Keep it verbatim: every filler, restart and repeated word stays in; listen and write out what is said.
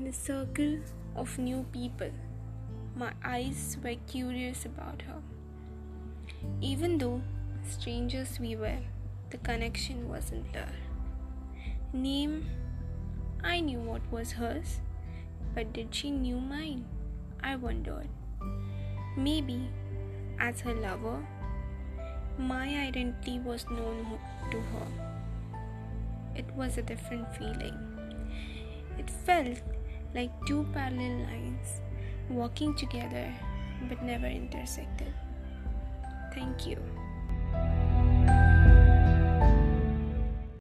In a circle of new people, my eyes were curious about her. Even though strangers we were, the connection wasn't there. Name, I knew what was hers, but did she knew mine? I wondered. Maybe, as her lover, my identity was known to her. It was a different feeling. It felt like two parallel lines walking together but never intersected. Thank you.